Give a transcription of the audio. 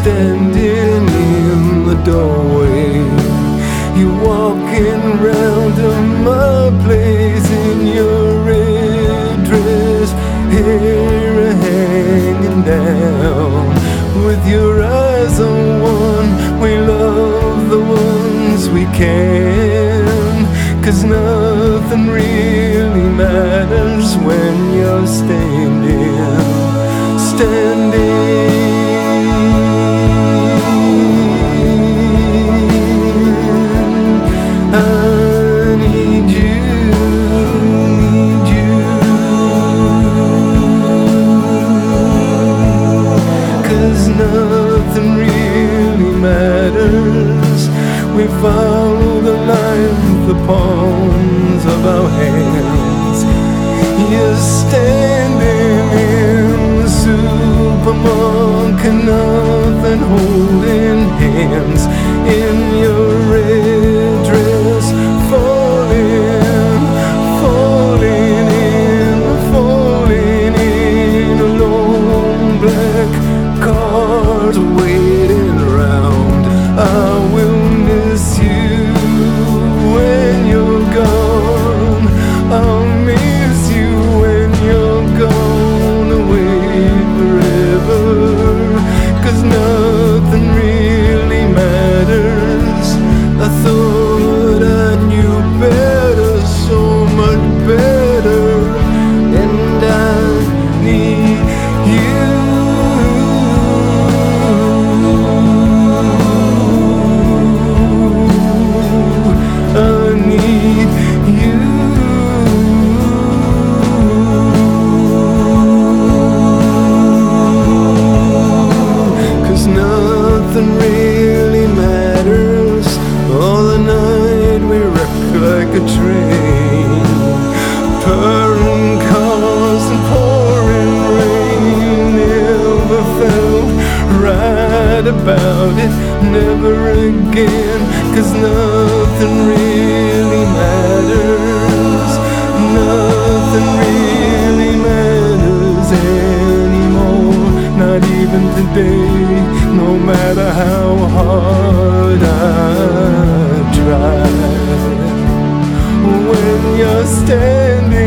standing in the doorway. You're walking round to my place in your red dress, hair hanging down. With your eyes on one, we love the ones we can. 'Cause nothing really matters when you're standing. Nothing really matters. We follow the line with the palms of our hands. You're standing in the supermarket, nothing holding hands. In your red dress, falling in a long black cars waiting around. I will miss you when you're gone. I'll miss you when you're gone away forever. 'Cause nothing really matters. I thought I knew better, so much better, and I need you. Nothing really matters. All the night we wreck like a train, purring cars and pouring rain. Never felt right about it, never again. 'Cause nothing really matters. Nothing really matters anymore. Not even today. No matter how hard I try, when you're standing